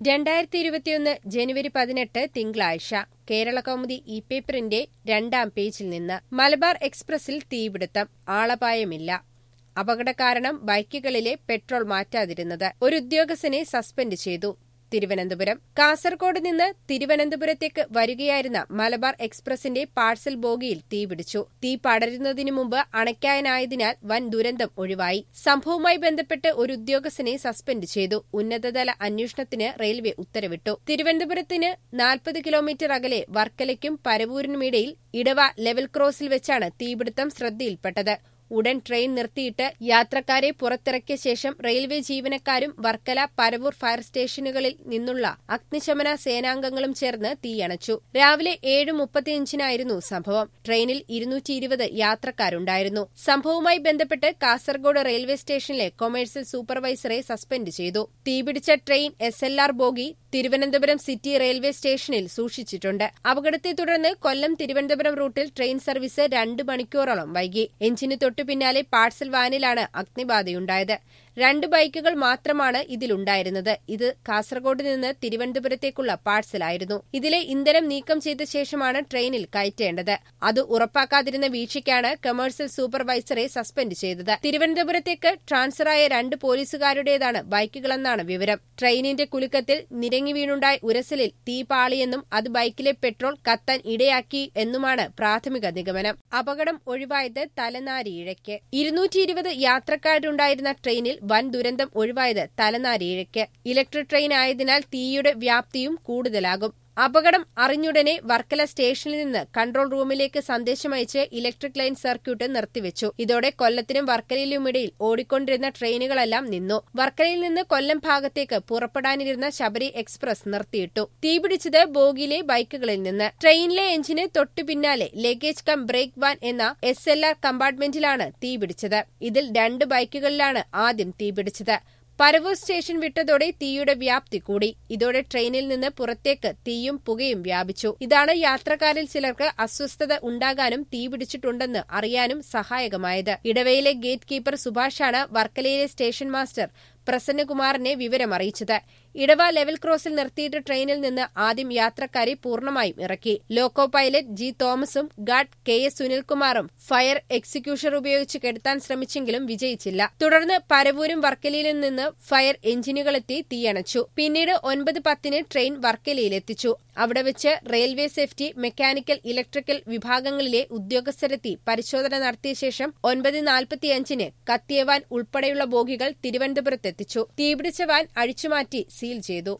2021 ജനുവരി 18 തിങ്കളാഴ്ച കേരളകൗമുദി ഇ-പേപ്പറിന്റെ 2ാം പേജിൽ നിന്ന് മലബാർ എക്സ്പ്രസിൽ തീപിടുത്തം, ആളപായമില്ല. അപകടകാരണം ബൈക്കുകളിലെ പെട്രോൾ മാറ്റാതിരുന്നത്. ഒരു ഉദ്യോഗസ്ഥനെ സസ്പെൻഡ് ചെയ്തു. തിരുവനന്തപുരം. കാസർകോട് നിന്ന് തിരുവനന്തപുരത്തേക്ക് വരികയായിരുന്ന മലബാർ എക്സ്പ്രസിന്റെ പാഴ്സൽ ബോഗിയിൽ തീപിടിച്ചു. തീ പടരുന്നതിനു മുമ്പ് അണയ്ക്കാനായതിനാൽ വൻ ദുരന്തം ഒഴിവായി. സംഭവവുമായി ബന്ധപ്പെട്ട് ഒരു ഉദ്യോഗസ്ഥനെ സസ്പെൻഡ് ചെയ്തു. ഉന്നതതല അന്വേഷണത്തിന് റെയിൽവേ ഉത്തരവിട്ടു. തിരുവനന്തപുരത്തിന് 40 കിലോമീറ്റർ അകലെ വർക്കലയ്ക്കും പരവൂരിനുമിടയിൽ ഇടവ ലെവൽ ക്രോസിൽ വെച്ചാണ് തീപിടുത്തം ശ്രദ്ധയിൽപ്പെട്ടത്. ഉടൻ ട്രെയിൻ നിർത്തിയിട്ട് യാത്രക്കാരെ പുറത്തിറക്കിയ ശേഷം റെയിൽവേ ജീവനക്കാരും വർക്കല, പരവൂർ ഫയർ സ്റ്റേഷനുകളിൽ നിന്നുള്ള അഗ്നിശമന സേനാംഗങ്ങളും ചേർന്ന് തീയണച്ചു. രാവിലെ 7:35-നായിരുന്നു സംഭവം. ട്രെയിനിൽ 220 യാത്രക്കാരുണ്ടായിരുന്നു. സംഭവവുമായി ബന്ധപ്പെട്ട് കാസർഗോഡ് റെയിൽവേ സ്റ്റേഷനിലെ കൊമേഴ്സ്യൽ സൂപ്പർവൈസറെ സസ്പെൻഡ് ചെയ്തു. തീപിടിച്ച train SLR bogie Thiruvananthapuram city railway സ്റ്റേഷനിൽ സൂക്ഷിച്ചിട്ടുണ്ട്. അപകടത്തെ തുടർന്ന് കൊല്ലം തിരുവനന്തപുരം റൂട്ടിൽ ട്രെയിൻ സർവീസ് 2 മണിക്കൂറോളം വൈകി. എഞ്ചിന് തൊട്ടു പിന്നാലെ പാഴ്സൽ വാനിലാണ് അഗ്നിബാധയുണ്ടായത്. 2 ബൈക്കുകൾ മാത്രമാണ് ഇതിലുണ്ടായിരുന്നത്. ഇത് കാസർഗോഡ് നിന്ന് തിരുവനന്തപുരത്തേക്കുള്ള പാഴ്സലായിരുന്നു. ഇതിലെ ഇന്ധനം നീക്കം ചെയ്ത ശേഷമാണ് ട്രെയിനിൽ കയറ്റേണ്ടത്. അത് ഉറപ്പാക്കാതിരുന്ന വീഴ്ചയ്ക്കാണ് കൊമേഴ്സ്യൽ സൂപ്പർവൈസറെ സസ്പെൻഡ് ചെയ്തത്. തിരുവനന്തപുരത്തേക്ക് ട്രാൻസ്ഫറായ 2 പോലീസുകാരുടേതാണ് ബൈക്കുകളെന്നാണ് വിവരം. ട്രെയിനിന്റെ കുലുക്കത്തിൽ നിരങ്ങി വീണുണ്ടായ ഉരസലിൽ തീ പാളിയെന്നും അത് ബൈക്കിലെ പെട്രോൾ കത്താൻ ഇടയാക്കി എന്നുമാണ് പ്രാഥമിക നിഗമനം. അപകടം ഒഴിവായത് തലനാരിഴയ്ക്ക്. 220 യാത്രക്കാരുണ്ടായിരുന്ന ട്രെയിനിൽ വൻ ദുരന്തം ഒഴിവായത് തലനാരിഴയ്ക്ക്. ഇലക്ട്രിക് ട്രെയിൻ ആയതിനാൽ തീയുടെ വ്യാപ്തിയും കൂടുതലാകും. അപകടം അറിഞ്ഞുടനെ വർക്കല സ്റ്റേഷനിൽ നിന്ന് കൺട്രോൾ റൂമിലേക്ക് സന്ദേശമയച്ച് ഇലക്ട്രിക് ലൈൻ സർക്യൂട്ട് നിർത്തിവെച്ചു. ഇതോടെ കൊല്ലത്തിനും വർക്കലയിലുമിടയിൽ ഓടിക്കൊണ്ടിരുന്ന ട്രെയിനുകളെല്ലാം നിന്നു. വർക്കലയിൽ നിന്ന് കൊല്ലം ഭാഗത്തേക്ക് പുറപ്പെടാനിരുന്ന ശബരി എക്സ്പ്രസ് നിർത്തിയിട്ടു. തീപിടിച്ചത് ബോഗിയിലെ ബൈക്കുകളിൽ നിന്ന്. ട്രെയിനിലെ എഞ്ചിന് തൊട്ടു പിന്നാലെ ലഗേജ് കം ബ്രേക്ക് വാൻ എന്ന SLR കമ്പാർട്ട്മെന്റിലാണ് തീപിടിച്ചത്. ഇതിൽ 2 ബൈക്കുകളിലാണ് ആദ്യം തീപിടിച്ചത്. പരവൂർ സ്റ്റേഷൻ വിട്ടതോടെ തീയുടെ വ്യാപ്തി കൂടി. ഇതോടെ ട്രെയിനിൽ നിന്ന് പുറത്തേക്ക് തീയും പുകയും വ്യാപിച്ചു. ഇതാണ് യാത്രക്കാരിൽ ചിലർക്ക് അസ്വസ്ഥത ഉണ്ടാകാനും തീപിടിച്ചിട്ടുണ്ടെന്ന് അറിയാനും സഹായകമായത്. ഇടവയിലെ ഗേറ്റ് കീപ്പർ സുഭാഷാണ് വർക്കലയിലെ സ്റ്റേഷൻ മാസ്റ്റർ പ്രസന്നകുമാറിനെ വിവരമറിയിച്ചത്. ഇടവ ലെവൽ ക്രോസിൽ നിർത്തിയിട്ട് ട്രെയിനിൽ നിന്ന് ആദ്യം യാത്രക്കാരെ പൂർണ്ണമായും ഇറക്കി. Loco pilot G. തോമസും ഗാർഡ് KS. സുനിൽകുമാറും ഫയർ എക്സിക്യൂഷർ ഉപയോഗിച്ച് കെടുത്താൻ ശ്രമിച്ചെങ്കിലും വിജയിച്ചില്ല. തുടർന്ന് പരവൂരും വർക്കലയിലും നിന്ന് ഫയർ എഞ്ചിനുകളെത്തി തീയണച്ചു. പിന്നീട് 9:10-ന് ട്രെയിൻ വർക്കലയിലെത്തിച്ചു. അവിടെ വെച്ച് റെയിൽവേ സേഫ്റ്റി, മെക്കാനിക്കൽ, ഇലക്ട്രിക്കൽ വിഭാഗങ്ങളിലെ ഉദ്യോഗസ്ഥരെത്തി പരിശോധന നടത്തിയ ശേഷം 9:45-ന് കത്തിയ വാൻ ഉൾപ്പെടെയുള്ള ബോഗികൾ തിരുവനന്തപുരത്തെത്തിച്ചു. തീപിടിച്ച വാൻ അഴിച്ചുമാറ്റി സീൽ ചെയ്തു.